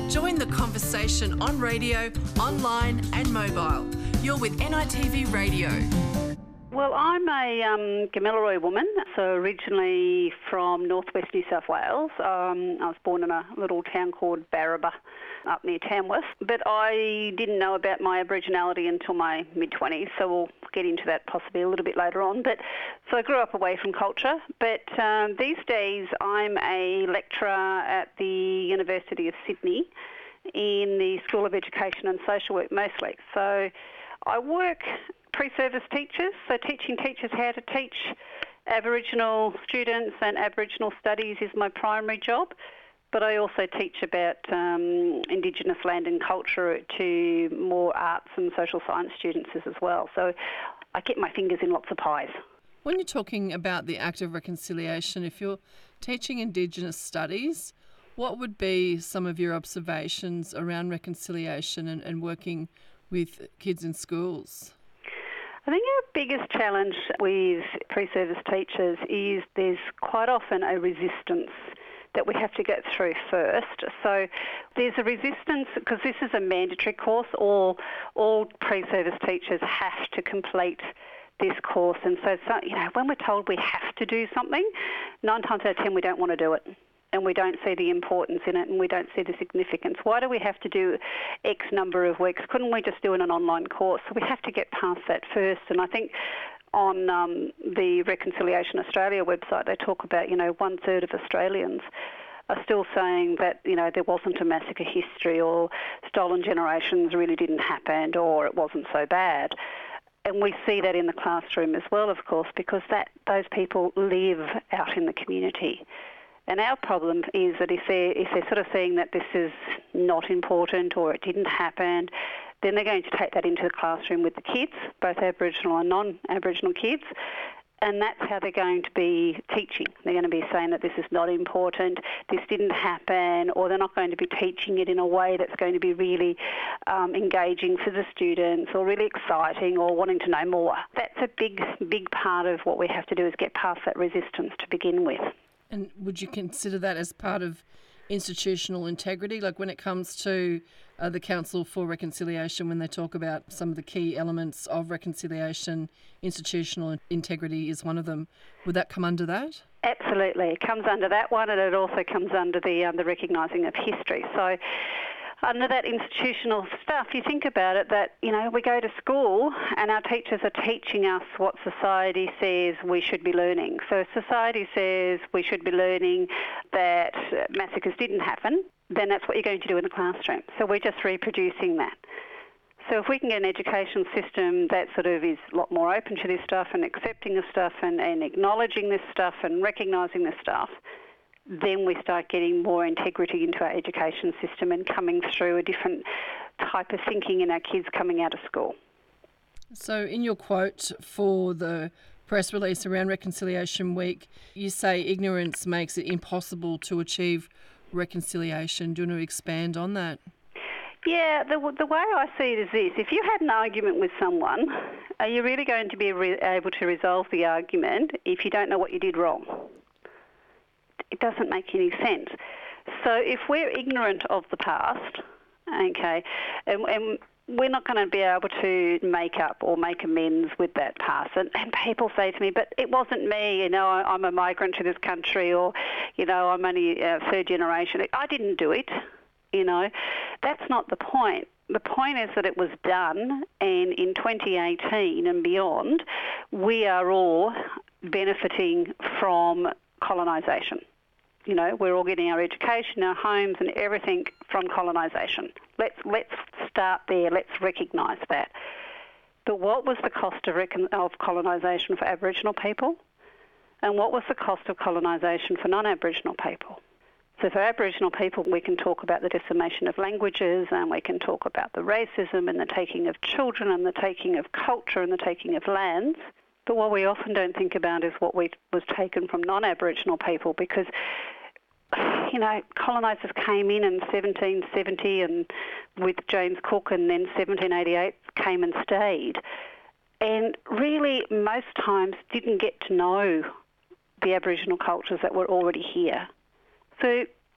Join the conversation on radio, online and mobile. You're with NITV Radio. Well, I'm a Gamilaroi woman, so originally from northwest New South Wales. I was born in a little town called Barraba up near Tamworth, but I didn't know about my Aboriginality until my mid-20s, so we'll get into that possibly a little bit later on. But so I grew up away from culture, but these days I'm a lecturer at the University of Sydney in the School of Education and Social Work mostly. So I work pre-service teachers, so teaching teachers how to teach Aboriginal students, and Aboriginal studies is my primary job. But I also teach about Indigenous land and culture to more arts and social science students as well. So I get my fingers in lots of pies. When you're talking about the act of reconciliation, if you're teaching Indigenous studies, what would be some of your observations around reconciliation and working with kids in schools? I think our biggest challenge with pre-service teachers is there's quite often a resistance that we have to get through first. So there's a resistance because this is a mandatory course. All pre-service teachers have to complete this course. And so, when we're told we have to do something, 9 times out of 10 we don't want to do it. And we don't see the importance in it, and we don't see the significance. Why do we have to do X number of weeks? Couldn't we just do an online course? So we have to get past that first. And I think on the Reconciliation Australia website, they talk about, 1/3 of Australians are still saying that, there wasn't a massacre history, or stolen generations really didn't happen, or it wasn't so bad. And we see that in the classroom as well, of course, because those people live out in the community. And our problem is that if they're sort of seeing that this is not important or it didn't happen, then they're going to take that into the classroom with the kids, both Aboriginal and non-Aboriginal kids, and that's how they're going to be teaching. They're going to be saying that this is not important, this didn't happen, or they're not going to be teaching it in a way that's going to be really engaging for the students or really exciting or wanting to know more. That's a big part of what we have to do, is get past that resistance to begin with. And would you consider that as part of institutional integrity? Like when it comes to the Council for Reconciliation, when they talk about some of the key elements of reconciliation, institutional integrity is one of them. Would that come under that? Absolutely. It comes under that one, and it also comes under the recognising of history. So under that institutional stuff, you think about it that, we go to school and our teachers are teaching us what society says we should be learning. So if society says we should be learning that massacres didn't happen, then that's what you're going to do in the classroom. So we're just reproducing that. So if we can get an education system that sort of is a lot more open to this stuff and accepting of stuff and acknowledging this stuff and recognising this stuff, then we start getting more integrity into our education system and coming through a different type of thinking in our kids coming out of school. So in your quote for the press release around Reconciliation Week, you say ignorance makes it impossible to achieve reconciliation. Do you want to expand on that? Yeah, the way I see it is this. If you had an argument with someone, are you really going to be able to resolve the argument if you don't know what you did wrong? It doesn't make any sense. So if we're ignorant of the past, okay, and we're not going to be able to make up or make amends with that past. And people say to me, but it wasn't me, I'm a migrant to this country, or, I'm only third generation. I didn't do it, That's not the point. The point is that it was done, and in 2018 and beyond, we are all benefiting from colonisation. We're all getting our education, our homes and everything from colonisation. Let's start there. Let's recognise that. But what was the cost of colonisation for Aboriginal people? And what was the cost of colonisation for non-Aboriginal people? So for Aboriginal people, we can talk about the decimation of languages, and we can talk about the racism and the taking of children and the taking of culture and the taking of lands. But what we often don't think about is what was taken from non-Aboriginal people, because colonisers came in 1770 and with James Cook, and then 1788 came and stayed, and really most times didn't get to know the Aboriginal cultures that were already here. So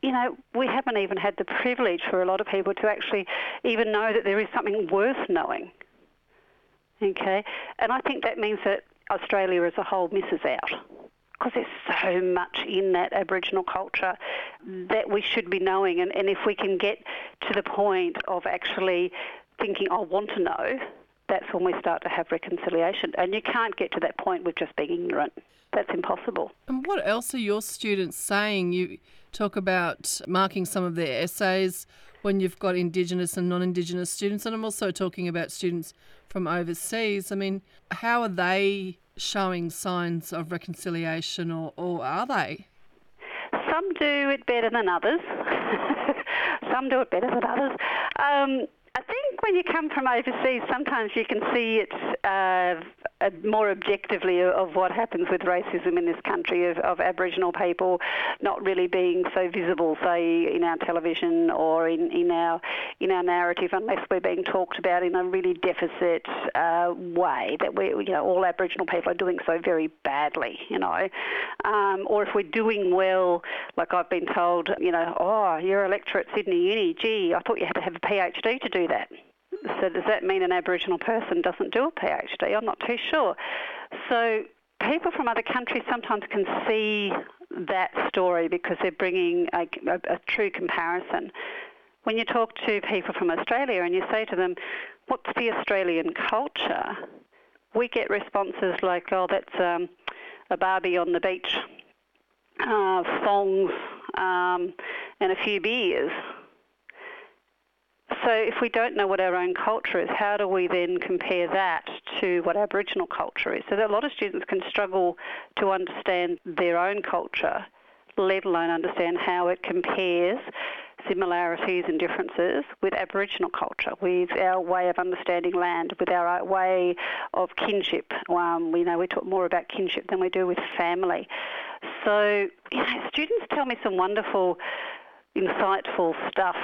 we haven't even had the privilege for a lot of people to actually even know that there is something worth knowing. Okay? And I think that means that Australia as a whole misses out, because there's so much in that Aboriginal culture that we should be knowing. And if we can get to the point of actually thinking, I want to know, that's when we start to have reconciliation. And you can't get to that point with just being ignorant. That's impossible. And what else are your students saying? You talk about marking some of their essays when you've got Indigenous and non-Indigenous students, and I'm also talking about students from overseas. I mean, how are they showing signs of reconciliation, or are they? Some do it better than others. Some do it better than others. I think when you come from overseas, sometimes you can see it more objectively of what happens with racism in this country, of Aboriginal people not really being so visible, say, in our television or in our narrative, unless we're being talked about in a really deficit way, that all Aboriginal people are doing so very badly, or if we're doing well, like I've been told, oh, you're a lecturer at Sydney Uni, gee, I thought you had to have a PhD to do that. So does that mean an Aboriginal person doesn't do a PhD? I'm not too sure. So people from other countries sometimes can see that story because they're bringing a true comparison. When you talk to people from Australia and you say to them, what's the Australian culture? We get responses like, oh, that's a barbie on the beach, thongs, and a few beers. So if we don't know what our own culture is, how do we then compare that to what Aboriginal culture is? So that a lot of students can struggle to understand their own culture, let alone understand how it compares similarities and differences with Aboriginal culture, with our way of understanding land, with our way of kinship. We talk more about kinship than we do with family. So students tell me some wonderful insightful stuff,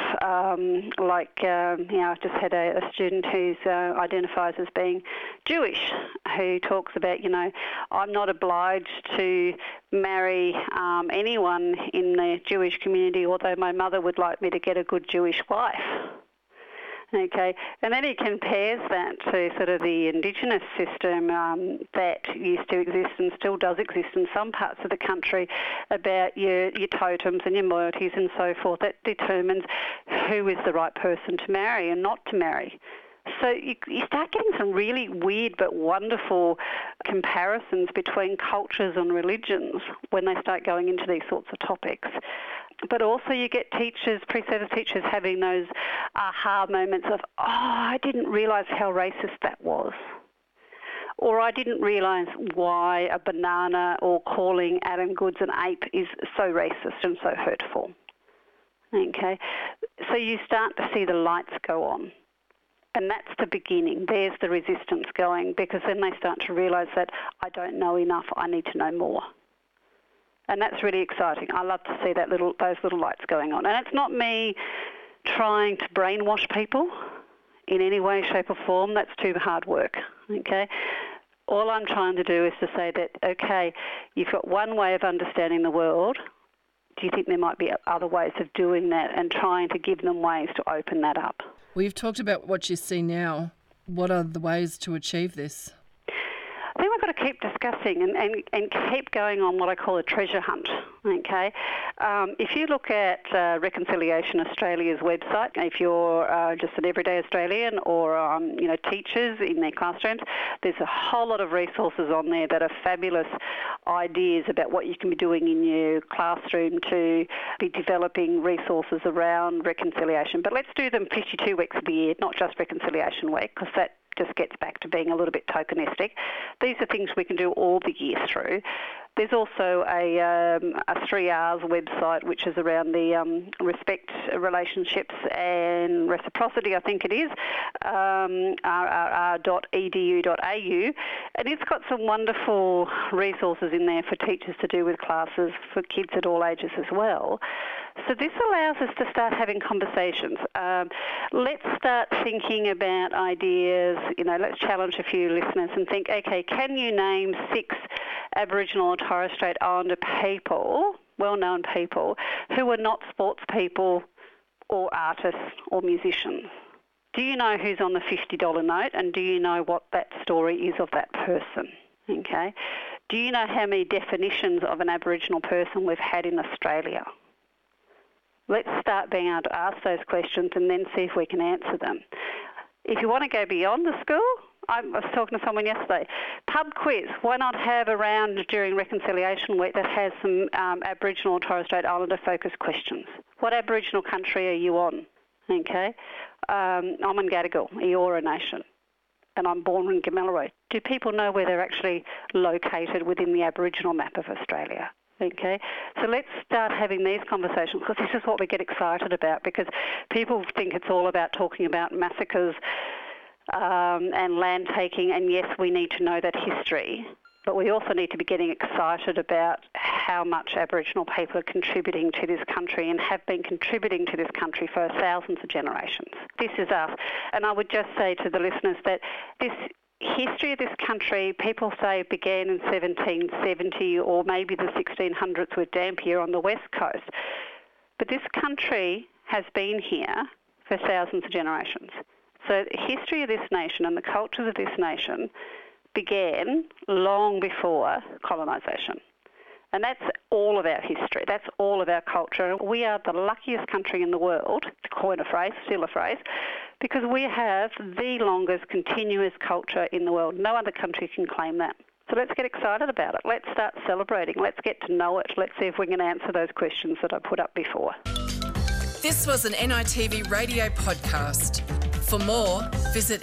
I just had a student who identifies as being Jewish, who talks about, I'm not obliged to marry anyone in the Jewish community, although my mother would like me to get a good Jewish wife. Okay, and then he compares that to sort of the Indigenous system that used to exist and still does exist in some parts of the country, about your totems and your moieties and so forth, that determines who is the right person to marry and not to marry. So you start getting some really weird but wonderful comparisons between cultures and religions when they start going into these sorts of topics. But also you get teachers, pre-service teachers, having those aha moments of, oh, I didn't realise how racist that was. Or I didn't realise why a banana or calling Adam Goodes an ape is so racist and so hurtful. Okay? So you start to see the lights go on. And that's the beginning. There's the resistance going, because then they start to realise that I don't know enough, I need to know more. And that's really exciting. I love to see those little lights going on. And it's not me trying to brainwash people in any way, shape or form. That's too hard work, okay? All I'm trying to do is to say that, okay, you've got one way of understanding the world. Do you think there might be other ways of doing that, and trying to give them ways to open that up? Well, you've talked about what you see now. What are the ways to achieve this? I think we've got to keep discussing and keep going on what I call a treasure hunt, okay? If you look at Reconciliation Australia's website, if you're just an everyday Australian or, teachers in their classrooms, there's a whole lot of resources on there that are fabulous ideas about what you can be doing in your classroom to be developing resources around reconciliation. But let's do them 52 weeks of the year, not just Reconciliation Week, because that just gets back to being a little bit tokenistic. These are things we can do all the year through. There's also a 3Rs website, which is around the respect, relationships and reciprocity, I think it is, rrr.edu.au. And it's got some wonderful resources in there for teachers to do with classes, for kids at all ages as well. So this allows us to start having conversations. Let's start thinking about ideas. Let's challenge a few listeners and think, okay, can you name 6 Aboriginal or Torres Strait Islander people well-known people who are not sports people or artists or musicians. Do you know who's on the $50 note, and do you know what that story is of that person? Okay. Do you know how many definitions of an Aboriginal person we've had in Australia? Let's start being able to ask those questions and then see if we can answer them. If you want to go beyond the school, I was talking to someone yesterday, pub quiz. Why not have a round during Reconciliation Week that has some Aboriginal or Torres Strait Islander focused questions? What Aboriginal country are you on? Okay. I'm on Gadigal, Eora Nation, and I'm born in Gamilaroi. Do people know where they're actually located within the Aboriginal map of Australia? Okay, so let's start having these conversations, because this is what we get excited about, because people think it's all about talking about massacres and land taking, and yes, we need to know that history, but we also need to be getting excited about how much Aboriginal people are contributing to this country and have been contributing to this country for thousands of generations. This is us. And I would just say to the listeners that this history of this country, people say it began in 1770 or maybe the 1600s with Dampier on the west coast. But this country has been here for thousands of generations. So the history of this nation and the cultures of this nation began long before colonisation. And that's all of our history. That's all of our culture. We are the luckiest country in the world, to coin a phrase, steal a phrase, because we have the longest continuous culture in the world. No other country can claim that. So let's get excited about it. Let's start celebrating. Let's get to know it. Let's see if we can answer those questions that I put up before. This was an NITV radio podcast. For more, visit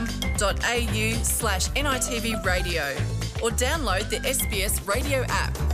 sbs.com.au/NITV radio or download the SBS radio app.